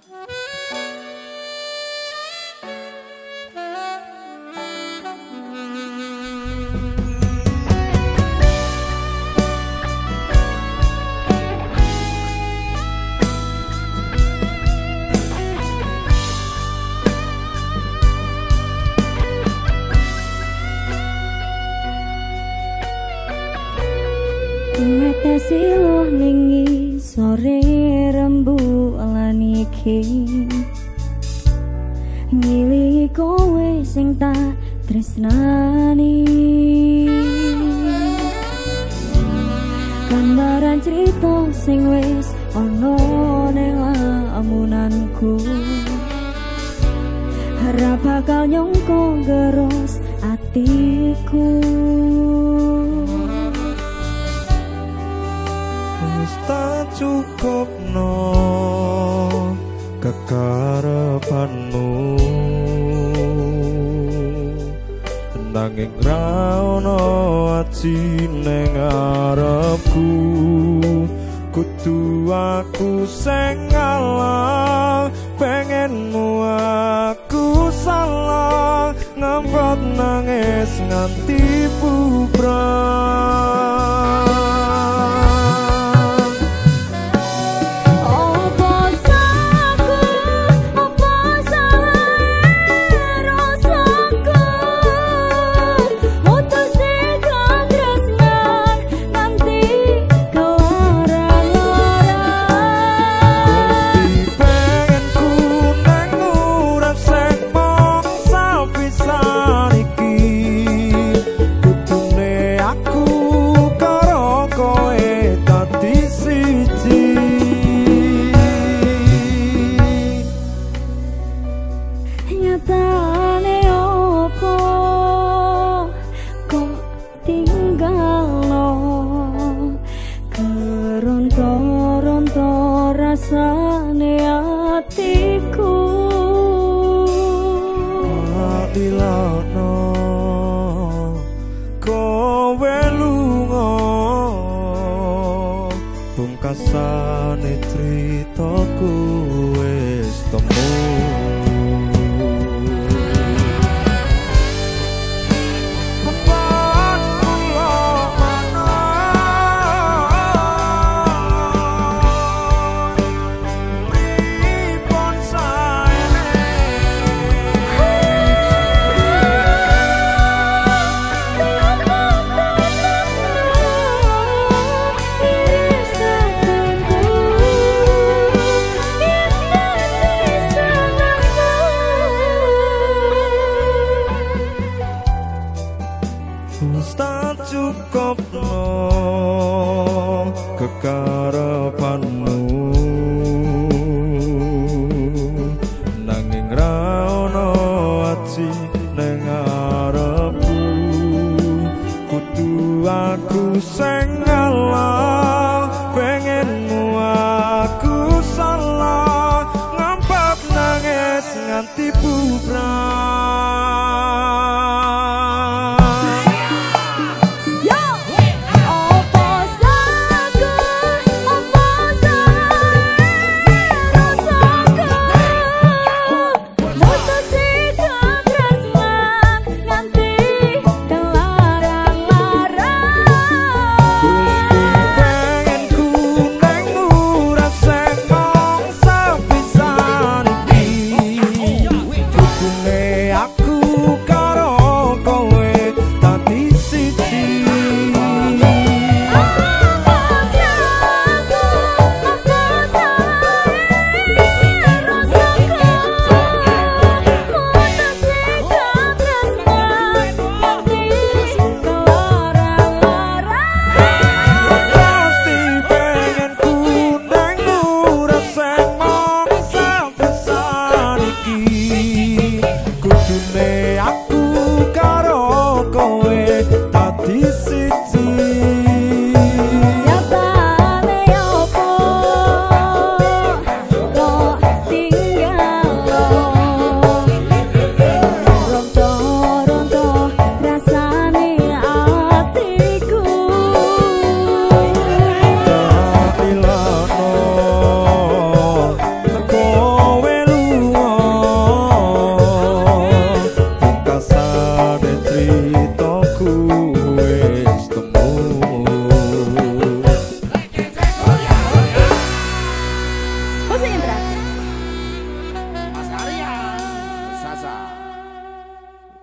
Ngetesi loh ningi sore rembulan iki ngilingi kowe sing tak tresnani gambaran cerita sing wis ana ning lamunanku ora bakal nyongko geros atiku. Tak cukup no kekarepanmu nanging ra ono ati ning arepku kudu aku sing ngalah pengenmu aku salah ngempet nangis nganti bubrah. Nyatane opo kok tinggalno keronto-ronto rasane atiku dilakno kowe lunga pungkasane critaku wis temu.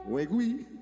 Kowe kuwi